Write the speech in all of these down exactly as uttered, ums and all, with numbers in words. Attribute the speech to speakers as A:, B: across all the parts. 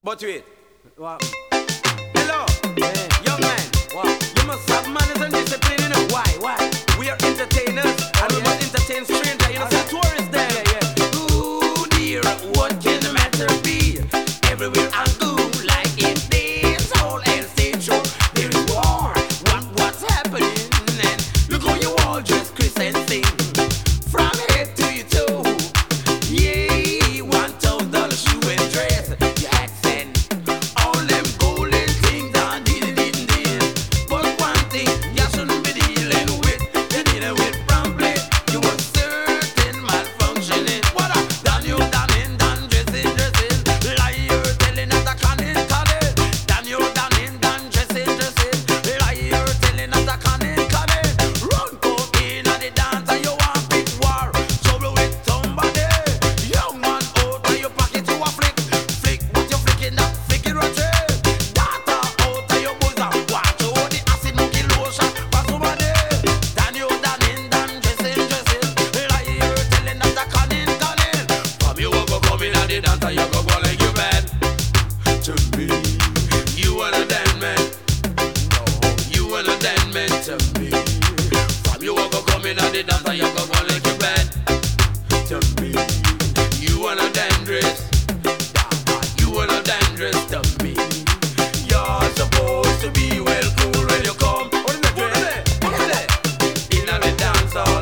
A: But wait.
B: What?
A: Hello,
B: Hey.
A: young man.
B: What?
A: You must have manners and discipline, you know.
B: Why? Why?
A: We are entertainers, and we
B: yeah.
A: must entertain strangers. You know,
B: Alright.
A: some tourists there.
B: Yeah, yeah.
A: Ooh, dear, what can the matter be? Everywhere I go, like in this whole stage show, there is war. What, what's happening? And look how you all dress, Chris and sing. From head to your toe. Yeah, one thousand dollar shoe and dress. Your accent, all them golden things are did it, did it. But one thing you shouldn't be dealing with, you're dealing with promptly. You were certain malfunctioning. What a done you done in, done dressing, dressing. Liar telling us a canning, canning. Done you done in, done dressing, dressing. Liar telling us a canning, canning. Run come in at the dance and you want big war. Trouble with somebody. Young man out of your pocket you a flick. Flick what you flicking that, flick it right there. Data out of your bosom. Watch out the acid no kill lotion for somebody. Done you done in, done dressing, dressing. Liar telling us a canning, canning. From you go come in at the dance and you go go like you bad. To me, you wanna dance man. No, you wanna dance man to me. From you go come in at the dance and you go go like you bad. To me, you wanna dance dress. You wanna dance dress to me. You're supposed to be well cool when you come. What is that? What is that? In the dance hall,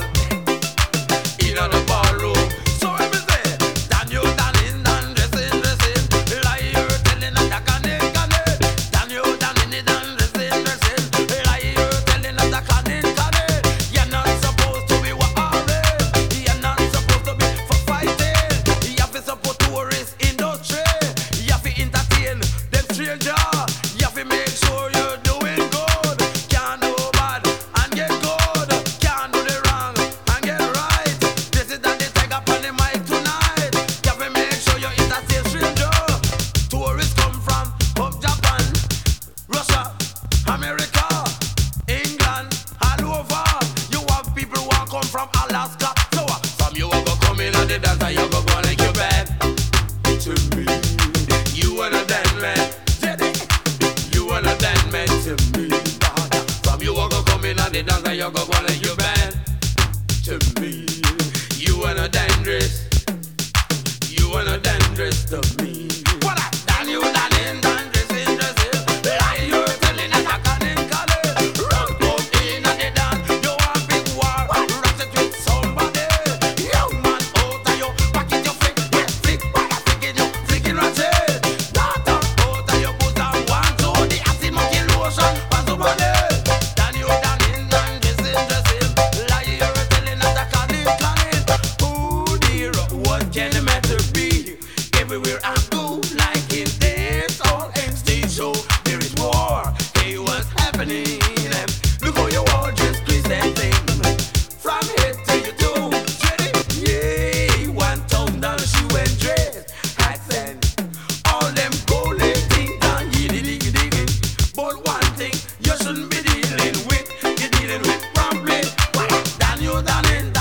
A: in the ballroom. So let me say, done you done in, done dressing, dressing. Liar telling us a canning, canning. Done you done in, done dressing, dressing. Liar telling us a canning, canning. You're not supposed to be warring. You're not supposed to be for fighting. You have to support tourist industry. You have to entertain them stranger. You have to make sure you're doing good. Can't do bad and get good. Can't do the wrong and get right. This is that they take up on the mic tonight. You have to make sure you entertain stranger. Tourists come from up Japan, Russia, America, England, all over. You have people who are come from Alaska. So uh, from you go come in and the dance and you go go like you bad. To me, you wanna dance man. Jenny, you wanna dance man to me. From you go come in and the dance and you go go like you bad. To me, you wanna dance dress. You wanna dance dress to me. What a done you done in, done dressing, dressing. Lie you telling us a canning, canning. Run come in and the dance. You want big war, rock it with somebody. Young man out of your pocket you flick, yeah, flick. What a flicking you, flicking right there. Data out of your bosom, one two the acid monkey lotion for somebody. Done you done in, done dressing, dressing. Lie you telling us a canning, canning. Oh dear, what can the matter be? Everywhere I go, like in this all stage show, there is war. Hey, what's happening? Look how you all just please and thing. From head to your toe, Jenny. Yeah, one thousand dollar shoe and dress. Accent, all them golden things done, you digging, you digging. But one thing you shouldn't be dealing with, you're dealing with promptly. Done you done in.